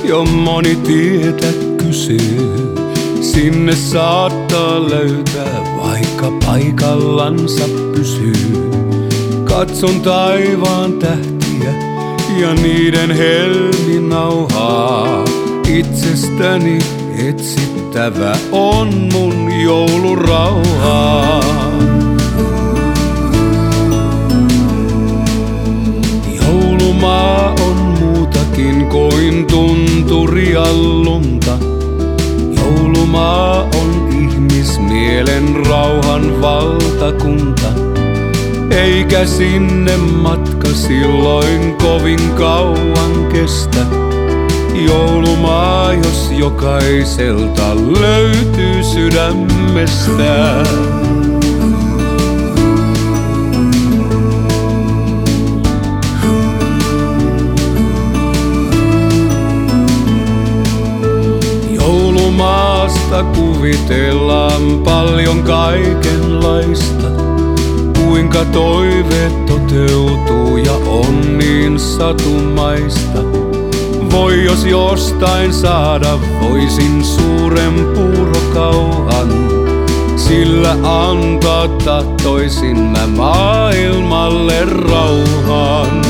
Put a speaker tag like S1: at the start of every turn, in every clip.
S1: jo moni tietä kysyy. Sinne saattaa löytää, vaikka paikallansa pysyy. Katson taivaan tähtiä ja niiden helminauhaa. Itsestäni etsittävä on mun joulurauha. Joulumaa on muutakin kuin tunturia lunta. Joulumaa on ihmismielen rauhan valtakunta. Eikä sinne matka silloin kovin kauan kestä. Joulumaa, jos jokaiselta löytyy sydämestä. Joulumaasta kuvitellaan paljon kaikenlaista. Kuinka toiveet toteutuu ja on niin satumaista. Voi jos jostain saada, voisin suuren puurokauhan. Sillä antaa tahtoisin mä maailmalle rauhan.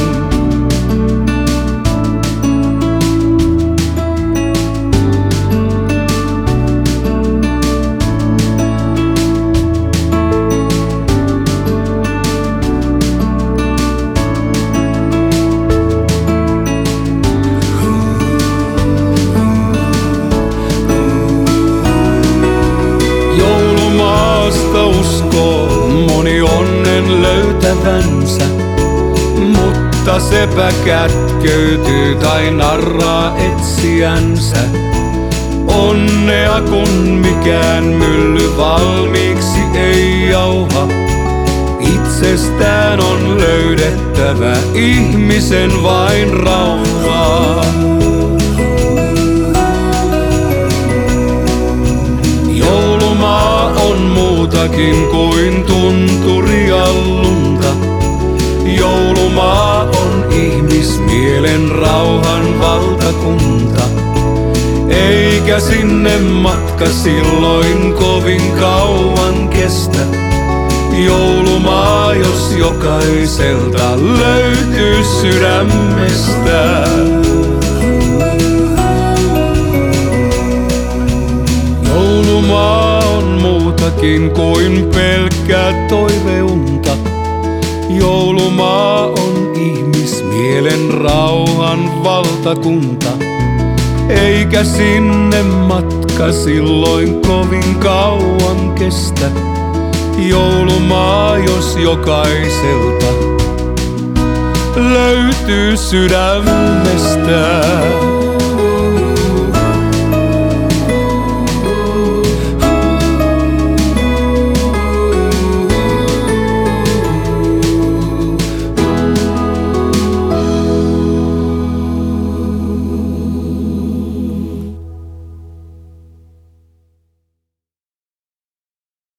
S1: Uskoo moni onnen löytävänsä, mutta sepä kätkeytyy tai narraa etsijänsä. Onnea kun mikään mylly valmiiksi ei jauha. Itsestään on löydettävä ihmisen vain rauhaa. Joulumaa on muutakin kuin tunturia lunta. Joulumaa on ihmismielen rauhan valtakunta. Eikä sinne matka silloin kovin kauan kestä. Joulumaa, jos jokaiselta löytyy sydämestä. Joulumaa on muutakin kuin pelkkää toiveunta. Joulumaa on ihmismielen rauhan valtakunta. Eikä sinne matka silloin kovin kauan kestä. Joulumaa, jos jokaiselta löytyy sydämestä.